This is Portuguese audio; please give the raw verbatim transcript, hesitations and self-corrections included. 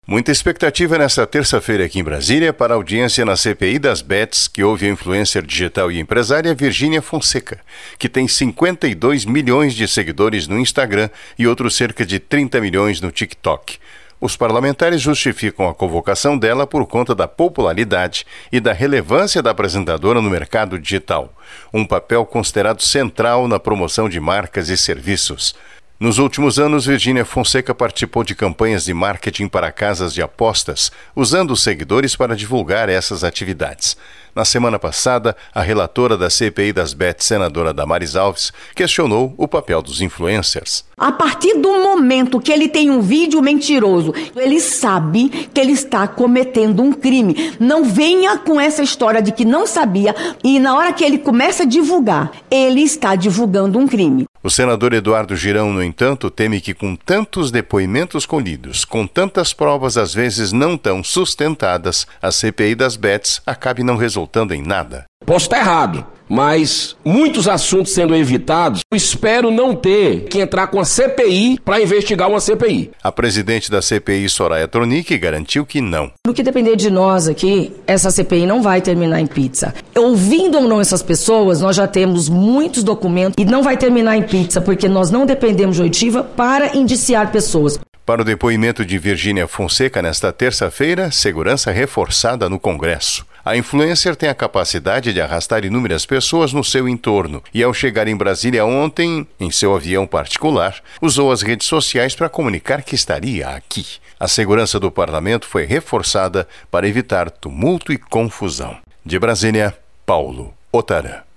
Muita expectativa nesta terça-feira aqui em Brasília para a audiência na C P I das Bets, que houve a influencer digital e empresária Virgínia Fonseca, que tem cinquenta e dois milhões de seguidores no Instagram e outros cerca de trinta milhões no TikTok. Os parlamentares justificam a convocação dela por conta da popularidade e da relevância da apresentadora no mercado digital, um papel considerado central na promoção de marcas e serviços. Nos últimos anos, Virgínia Fonseca participou de campanhas de marketing para casas de apostas, usando os seguidores para divulgar essas atividades. Na semana passada, a relatora da C P I das Bets, senadora Damares Alves, questionou o papel dos influencers. A partir do momento que ele tem um vídeo mentiroso, ele sabe que ele está cometendo um crime. Não venha com essa história de que não sabia e na hora que ele começa a divulgar, ele está divulgando um crime. O senador Eduardo Girão, no entanto, teme que com tantos depoimentos colhidos, com tantas provas às vezes não tão sustentadas, a C P I das Bets acabe não resultando em nada. Posso estar errado, mas muitos assuntos sendo evitados, eu espero não ter que entrar com a C P I para investigar uma C P I. A presidente da C P I, Soraya Tronic, garantiu que não. No que depender de nós aqui, essa C P I não vai terminar em pizza. Ouvindo ou não essas pessoas, nós já temos muitos documentos e não vai terminar em pizza, porque nós não dependemos de oitiva para indiciar pessoas. Para o depoimento de Virgínia Fonseca nesta terça-feira, segurança reforçada no Congresso. A influencer tem a capacidade de arrastar inúmeras pessoas no seu entorno e, ao chegar em Brasília ontem, em seu avião particular, usou as redes sociais para comunicar que estaria aqui. A segurança do parlamento foi reforçada para evitar tumulto e confusão. De Brasília, Paulo Otarã.